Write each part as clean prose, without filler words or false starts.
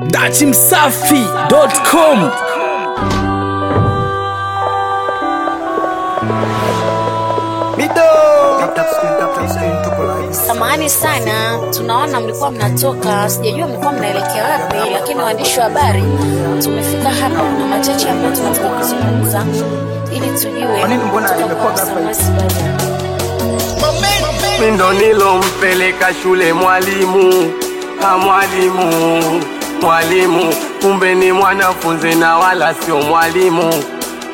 dachimsafi.com. Samahani sana, tunaona mlikuwa mnatoka, sijajua mlikuwa mnaelekea wapi, lakini waandishi wa habari tumefika hapa na machache ambayo tunataka kuzungumza ili tujue nini mbona imekuwa ghafla. Mimi ndo nilompeleka shule mwalimu, mwalimu, kumbe ni mwanafunzi na wala sio mwalimu.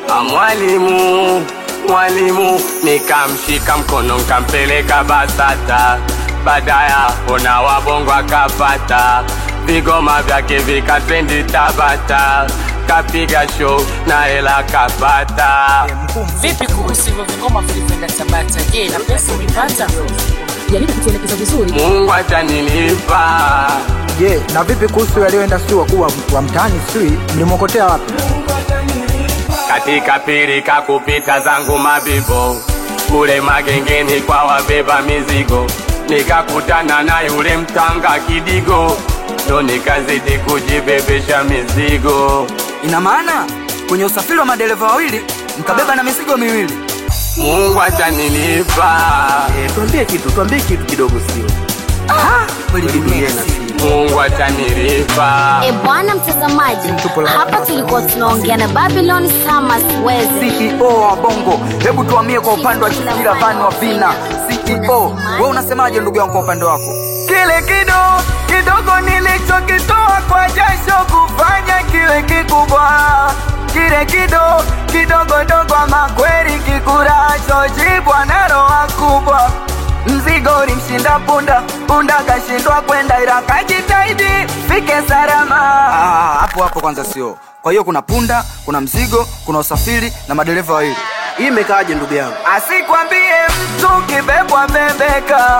Mwalimu, nikamshika mkono nikampeleka BASATA. Badaya ona wabongo akapata, vigoma vyake vikatrendi Tabata, kapiga show na hela kapata. Vipi kuhusu hivyo vigoma vilivyoenda Tabata? Je, na pesa ulipata? Jaribu kutuelekeza vizuri. Mungu atanilipa. Je, na vipi kuhusu walioenda sio wakuu wa mtaani sio? Mlimokotea wapi? Katika pirika kupita zangu mabibo, kule magengeni kwa wabeba mizigo, nikakutana na yule mtanga kidigo, ndo nikazidi kujibebesha mizigo. Ina maana kwenye usafiri wa madereva wawili mkabeba na mizigo miwili. Mungu atanilipa. Tuambie kitu kidogo sio. Kweli dunia na Mungu atanilipa. Bwana mtazamaji, hapa tulikuwa tunaongea na Babylon Summers Wezi, CEO wa Bongo. Hebu tuamie kwa upande wa Chikira Van wa Vina. CEO, wewe unasemaje ndugu yangu kwa upande wako? Kile kidogo nilichokitoa kwa jasho kufanya kile kikubwa, kile kidogo makweli kikuracho jibwa na roho kubwa. Mzigo ulimshinda punda kashindwa kwenda, ila kajitahidi fike salama. Hapo kwanza sio. Kwa hiyo kuna punda, kuna mzigo, kuna usafiri na madereva wawili. Hii imekaaje ndugu yangu? Asikwambie mtu kibebwa bebeka.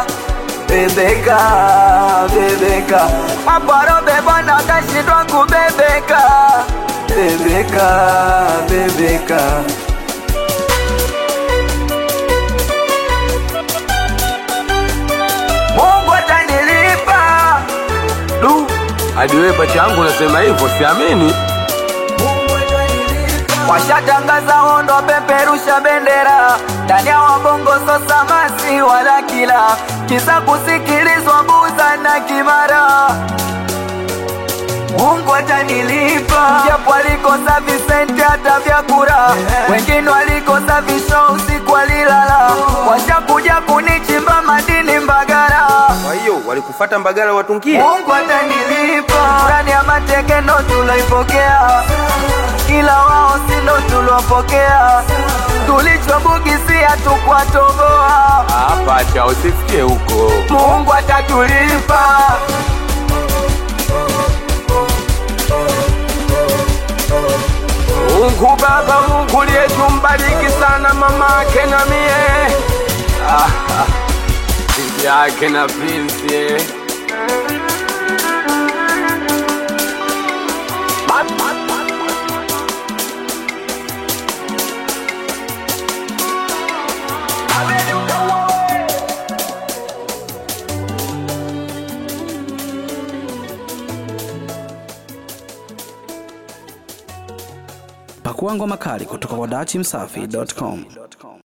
Maparo bebwa na kashindwa kubebeka. Bebeka. Mungu atanilipa. Hadi wewe pacha yangu unasema hivyo, siamini. Washatangaza hondo peperusha bendera, ndani ya wabongo sosa masi wala kila, kisa kusikilizwa Buza na Kimara. Mungu atanilipa. Japo walikosa visenti hata vyakula, wengine walikosa visho usiku walilala, washakuja kunichimba madini Mbagala. Kwa hiyo walikufuata Mbagala watungie. Mungu atanilipa. Ndani ya mateke ndo tuloipokea, ila wao si ndo tulopokea, tulichobugisia tukwatoboa. Hapa cha usifikie huko. Mungu atatulipa. Mungu Baba, Mungu yetu mbariki sana mama ake na mie, bibi yake na Prince. Pakua ngoma kali kutoka kwa dachimsafi.com.